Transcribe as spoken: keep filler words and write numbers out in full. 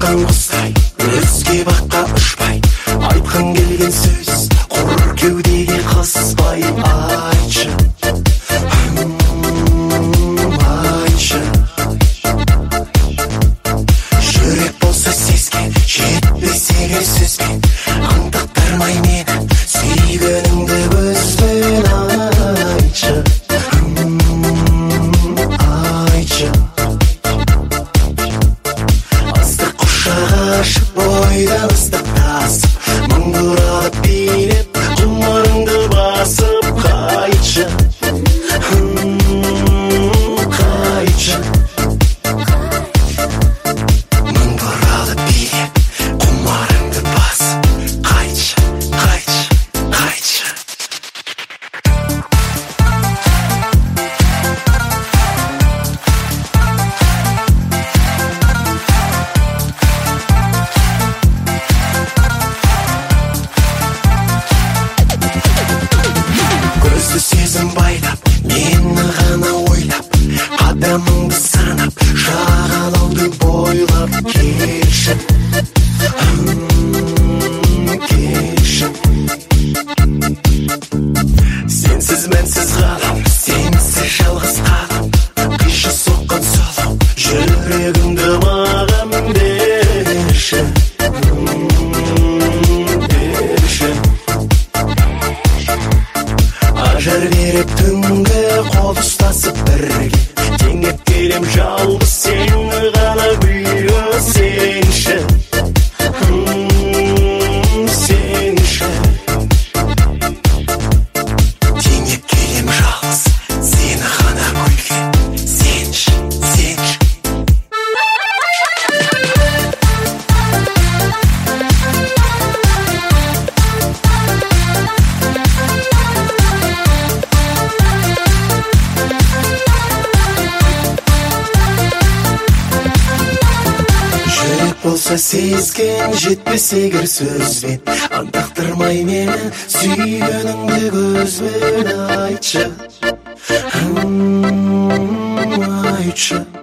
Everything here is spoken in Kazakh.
Жаның құстай өзге баққа ұшпай, айтқан келген сөз құр кеудеге қыспай. Айтшы, айтшы, жүрек болса сезген жетпес егер сөзбен, аңдақтырмай мені сүйгеніңді көзбен. Айтшы, айтшы, ыстық құшақ ашып бойдан ыстық тасып, мың бұралып билеп құмарыңды басып. Қайтшы, қайтшы, мың бұралып билеп құмарыңды басып. Қайтшы, қайтшы, қайтшы. Көзді сезім байлап, мені ғана ойлап, қадамыңды санап, жағалауды бойлап. Келші, келші, сенсіз мәнсіз ғалам, сенсіз жалғыз қалам. Қишы соққан сұлу жүрегімді маған берші, берші. Ажар беріп түнгі қол ұстасып бірге, теңеп келем жалғыз сені ғана гүлі. Сенші, сенші, теңеп келем жалғыз сені ғана гүлге. Сенші, сенші. Жүрек болса сезген жетпес егер сөзбен, аңдақтырмай мені сүйгеніңді көзбен. Айтшы, айтшы.